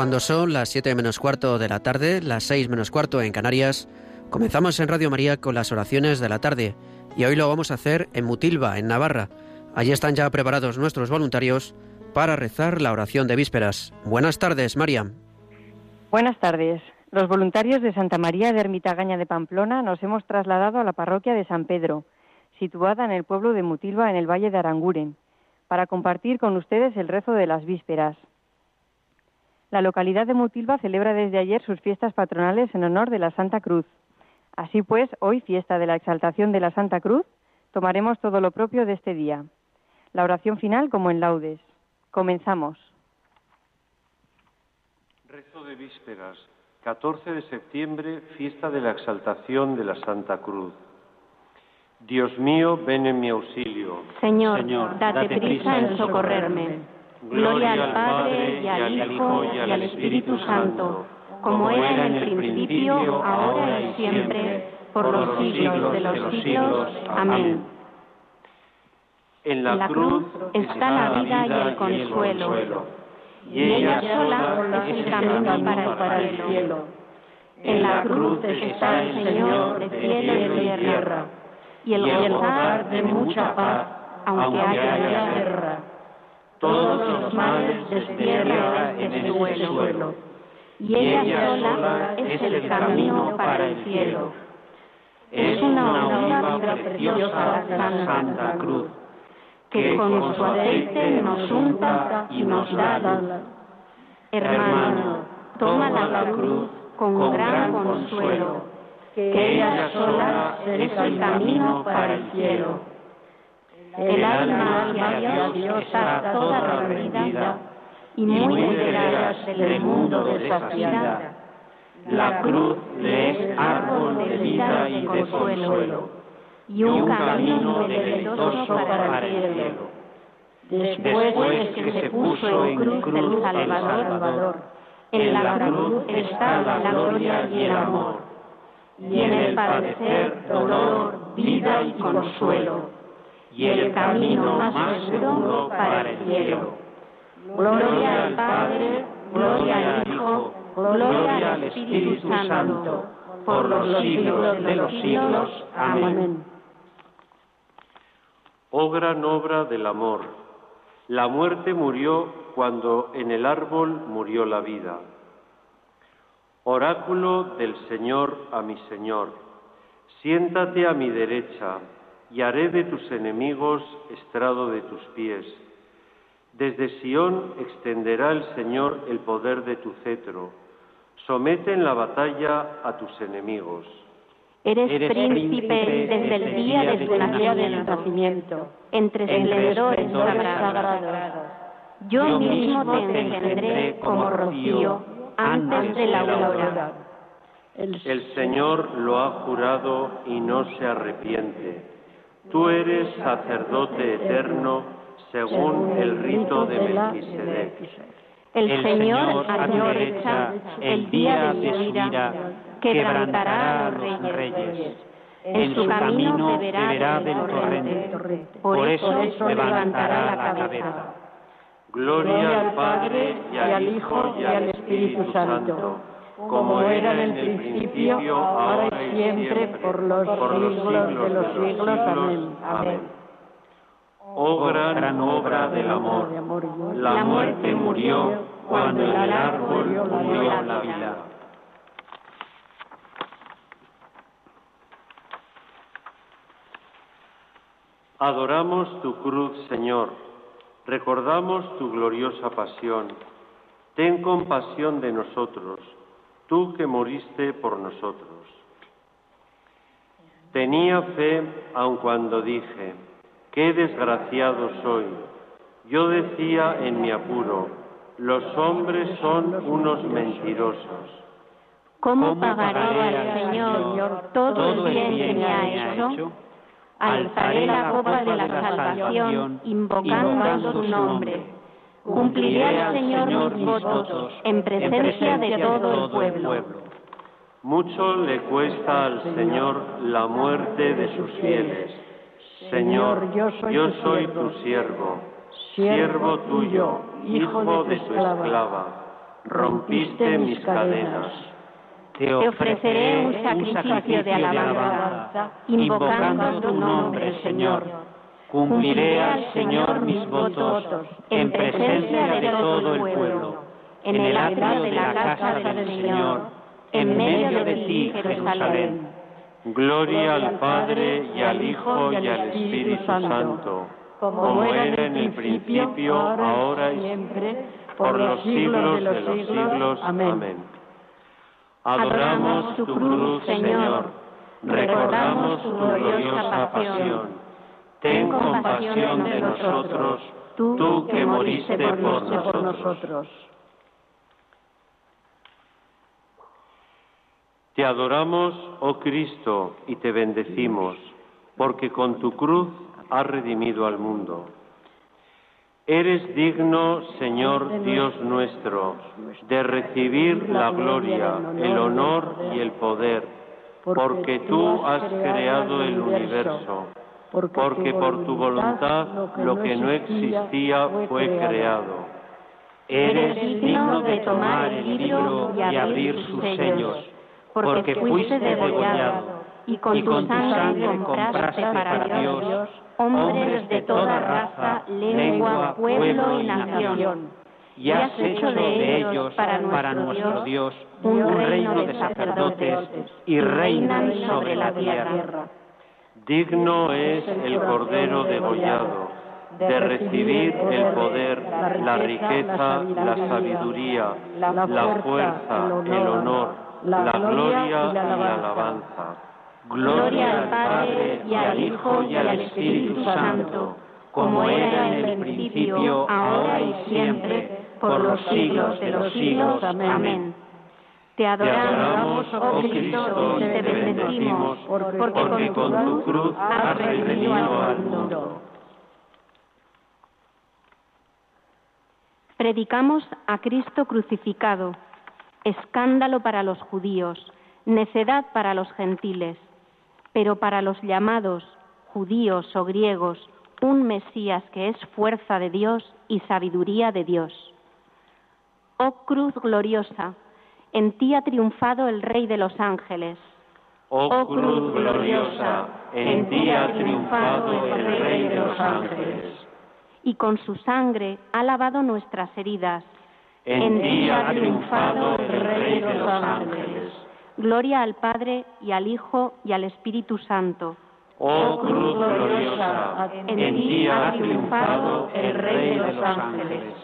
Cuando son las 7 menos cuarto de la tarde, las 6 menos cuarto en Canarias, comenzamos en Radio María con las oraciones de la tarde y hoy lo vamos a hacer en Mutilva, en Navarra. Allí están ya preparados nuestros voluntarios para rezar la oración de vísperas. Buenas tardes, Mariam. Buenas tardes. Los voluntarios de Santa María de Ermitagaña de Pamplona nos hemos trasladado a la parroquia de San Pedro, situada en el pueblo de Mutilva, en el Valle de Aranguren, para compartir con ustedes el rezo de las vísperas. La localidad de Mutilva celebra desde ayer sus fiestas patronales en honor de la Santa Cruz. Así pues, hoy, fiesta de la exaltación de la Santa Cruz, tomaremos todo lo propio de este día. La oración final como en laudes. Comenzamos. Rezo de vísperas, 14 de septiembre, fiesta de la exaltación de la Santa Cruz. Dios mío, ven en mi auxilio. Señor, date prisa en socorrerme. Gloria al Padre, y al Hijo, y al Espíritu Santo, como era en el principio, ahora y siempre, por los siglos de los siglos. Amén. En la cruz está la vida y el consuelo, y ella sola es el camino para el cielo. En la cruz está el Señor de cielo y tierra, y el gozar de mucha paz, aunque haya guerra. Todos los males destierra en el suelo, y ella sola es el camino para el cielo. Es una oliva preciosa la Santa Cruz, que con su aceite nos unta y nos da luz. Hermano, toma la cruz con gran consuelo, que ella sola es el camino para el cielo. El alma hacia Dios está toda rendida y muy veraz del mundo desasiada. La cruz le es árbol de vida y de consuelo, y un camino deleitoso para el cielo. Después que se puso en cruz el Salvador, en la cruz está la gloria y el amor, y en el padecer dolor, vida y consuelo, y el camino más seguro para el cielo. Gloria al Padre, gloria al Hijo, gloria al Espíritu Santo, por los siglos de los siglos. Amén. Oh gran obra del amor, la muerte murió cuando en el árbol murió la vida. Oráculo del Señor a mi Señor, siéntate a mi derecha, y haré de tus enemigos estrado de tus pies. Desde Sión extenderá el Señor el poder de tu cetro. Somete en la batalla a tus enemigos. Eres príncipe desde el día de tu nacimiento, entre esplendores sagrados. Yo mismo te engendré como rocío antes de la aurora. El Señor lo ha jurado y no se arrepiente. Tú eres sacerdote eterno según el rito de Melquisedec. El Señor a tu derecha, el día de su ira, quebrantará a los reyes. En su camino beberá del torrente, por eso levantará la cabeza. Gloria al Padre, y al Hijo, y al Espíritu Santo, como era en el principio, ahora y siempre, por los siglos de los siglos. Amén. Oh gran obra del amor, la muerte murió cuando en el árbol murió la vida. Adoramos tu cruz, Señor, recordamos tu gloriosa pasión. Ten compasión de nosotros, tú que moriste por nosotros. Tenía fe aun cuando dije, qué desgraciado soy. Yo decía en mi apuro, los hombres son unos mentirosos. ¿Cómo pagaré al Señor todo el bien que me ha hecho? Alzaré la copa de la salvación, invocando su nombre. Cumpliré al Señor mis votos, en presencia de todo el pueblo. Mucho le cuesta al Señor la muerte de sus fieles. Señor, yo soy tu siervo, siervo tuyo, hijo de tu esclava. rompiste mis cadenas. Te ofreceré un sacrificio de alabanza, invocando tu nombre, Señor. Cumpliré al Señor mis votos en presencia de todo el pueblo, en el atrio de la casa del Señor, en medio de ti, Jerusalén. Gloria al Padre, y al Hijo, y al Espíritu Santo, como era en el principio, ahora y siempre, por los siglos de los siglos. Amén. Adoramos tu cruz, Señor, recordamos tu gloriosa pasión. Ten compasión de nosotros, tú que moriste por nosotros. Te adoramos, oh Cristo, y te bendecimos, porque con tu cruz has redimido al mundo. Eres digno, Señor Dios nuestro, de recibir la gloria, el honor y el poder, porque tú has creado el universo, porque por tu voluntad lo que no existía fue creado. Eres digno de tomar el libro y abrir sus sellos, porque fuiste degollado, y con tu sangre compraste para Dios hombres de toda raza, lengua, pueblo y nación, y has hecho de ellos para nuestro Dios un reino de sacerdotes y reinan sobre la tierra. Digno es el Cordero degollado de recibir el poder, la riqueza, la sabiduría, la fuerza, el honor, la gloria y la alabanza. Gloria al Padre, y al Hijo, y al Espíritu Santo, como era en el principio, ahora y siempre, por los siglos de los siglos. Amén. Te adoramos, oh Cristo, y te bendecimos, porque con tu cruz has redimido al mundo. Predicamos a Cristo crucificado, escándalo para los judíos, necedad para los gentiles, pero para los llamados, judíos o griegos, un Mesías que es fuerza de Dios y sabiduría de Dios. Oh cruz gloriosa, en ti ha triunfado el Rey de los ángeles. Oh cruz gloriosa, en ti ha triunfado el Rey de los ángeles. Y con su sangre ha lavado nuestras heridas. En ti ha triunfado el Rey de los ángeles. Gloria al Padre, y al Hijo, y al Espíritu Santo. Oh cruz gloriosa, en ti ha triunfado el Rey de los ángeles.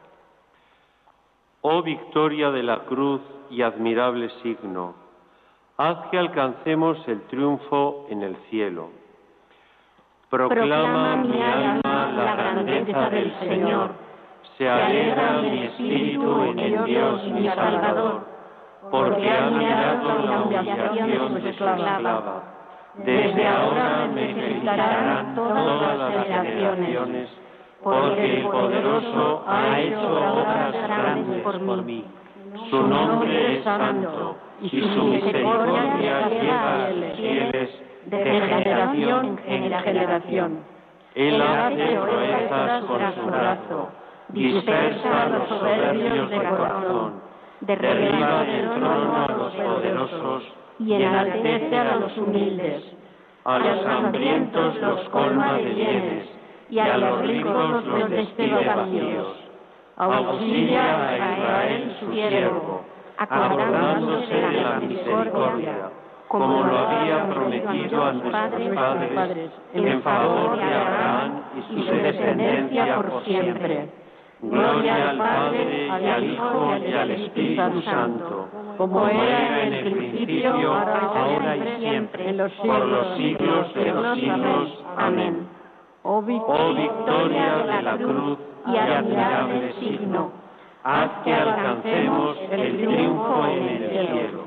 Oh victoria de la cruz y admirable signo, haz que alcancemos el triunfo en el cielo. Proclama mi alma la grandeza del Señor, se alegra mi espíritu en Dios mi Salvador, porque ha mirado la humillación de su esclava. Desde ahora me felicitarán todas las generaciones, porque el Poderoso ha hecho obras grandes por mí. Su nombre es santo, y su misericordia llega a los fieles de generación en generación. Él hace proezas con su brazo, dispersa a los soberbios de corazón, derriba del trono a los poderosos y enaltece a los humildes. A los hambrientos los colma de bienes, y a los ricos los despide vacíos. Auxilia a Israel su siervo, acordándose de la misericordia, como lo había prometido a nuestros padres, en favor de Abraham y su descendencia por siempre. Gloria al Padre, y al Hijo, y al Espíritu Santo, como era en el principio, ahora y siempre, por los siglos de los siglos. Amén. Oh victoria de la cruz y admirable signo, haz que alcancemos el triunfo en el cielo.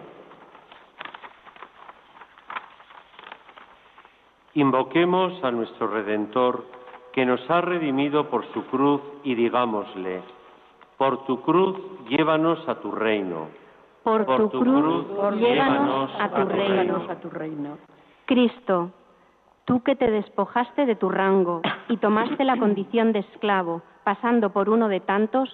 Invoquemos a nuestro Redentor, que nos ha redimido por su cruz, y digámosle: por tu cruz, llévanos a tu reino. Por tu cruz, llévanos a tu reino. Cristo, tú que te despojaste de tu rango y tomaste la condición de esclavo, pasando por uno de tantos,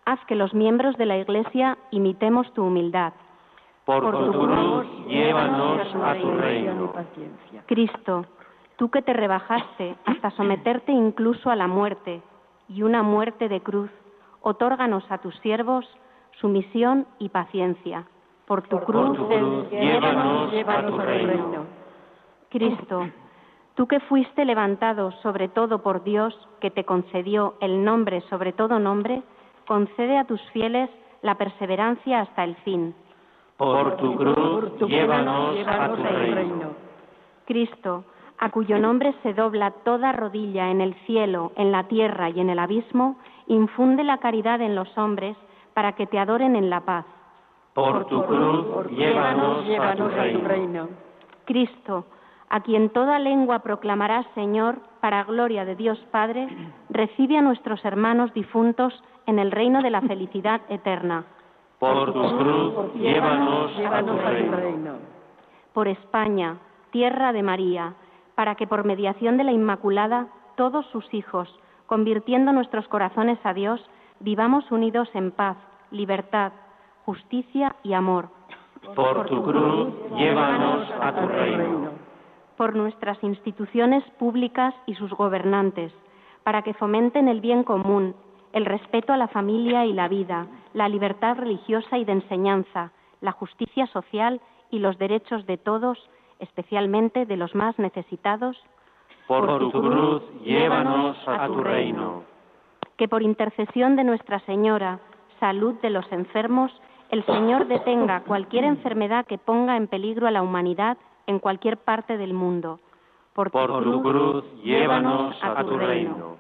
haz que los miembros de la Iglesia imitemos tu humildad. Por tu cruz, llévanos a tu reino. Cristo, tú que te rebajaste hasta someterte incluso a la muerte, y una muerte de cruz, otórganos a tus siervos sumisión y paciencia. Por tu cruz, llévanos a tu reino. Cristo, tú que fuiste levantado sobre todo por Dios, que te concedió el nombre sobre todo nombre, concede a tus fieles la perseverancia hasta el fin. Por tu cruz, llévanos a tu reino. Cristo, a cuyo nombre se dobla toda rodilla en el cielo, en la tierra y en el abismo, infunde la caridad en los hombres para que te adoren en la paz. Por tu cruz, llévanos a tu reino. Cristo, a quien toda lengua proclamará Señor, para gloria de Dios Padre, recibe a nuestros hermanos difuntos en el reino de la felicidad eterna. Por tu cruz, llévanos a tu reino. Por España, tierra de María, para que por mediación de la Inmaculada, todos sus hijos, convirtiendo nuestros corazones a Dios, vivamos unidos en paz, libertad, justicia y amor. Por tu cruz, llévanos a tu reino. Por nuestras instituciones públicas y sus gobernantes, para que fomenten el bien común, el respeto a la familia y la vida, la libertad religiosa y de enseñanza, la justicia social y los derechos de todos, especialmente de los más necesitados. Por tu cruz, llévanos a tu reino. Que por intercesión de Nuestra Señora, salud de los enfermos, el Señor detenga cualquier enfermedad que ponga en peligro a la humanidad en cualquier parte del mundo. Por tu cruz, llévanos a tu reino.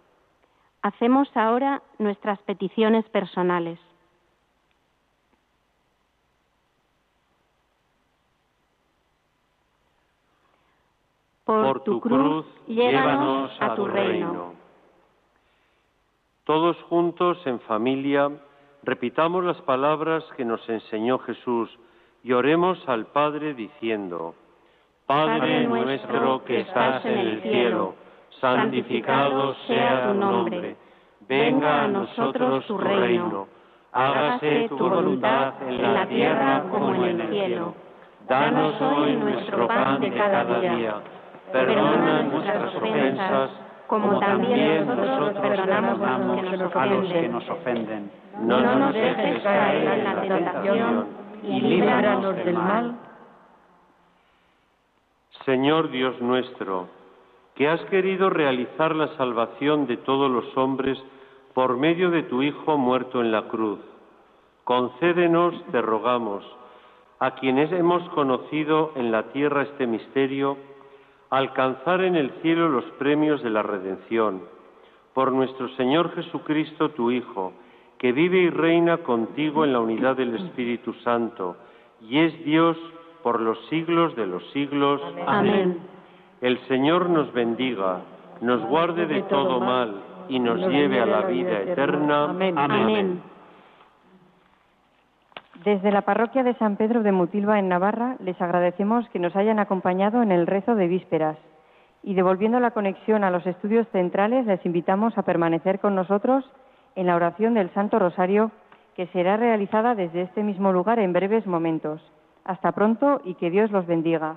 Hacemos ahora nuestras peticiones personales. Por tu cruz, llévanos a tu reino. Todos juntos en familia, repitamos las palabras que nos enseñó Jesús y oremos al Padre diciendo: Padre nuestro que estás en el cielo, santificado sea tu nombre. Venga a nosotros tu reino. Hágase tu voluntad en la tierra como en el cielo. Danos hoy nuestro pan de cada día. Perdona nuestras ofensas, como también nosotros perdonamos a los que nos ofenden. No nos dejes caer en la tentación y líbranos del mal. Señor Dios nuestro, que has querido realizar la salvación de todos los hombres por medio de tu Hijo muerto en la cruz, concédenos, te rogamos, a quienes hemos conocido en la tierra este misterio, alcanzar en el cielo los premios de la redención. Por nuestro Señor Jesucristo, tu Hijo, que vive y reina contigo en la unidad del Espíritu Santo, y es Dios por los siglos de los siglos. Amén. El Señor nos bendiga, nos guarde de todo mal y nos lleve a la vida eterna. Amén. Desde la parroquia de San Pedro de Mutilva, en Navarra, les agradecemos que nos hayan acompañado en el rezo de vísperas. Y devolviendo la conexión a los estudios centrales, les invitamos a permanecer con nosotros en la oración del Santo Rosario, que será realizada desde este mismo lugar en breves momentos. Hasta pronto y que Dios los bendiga.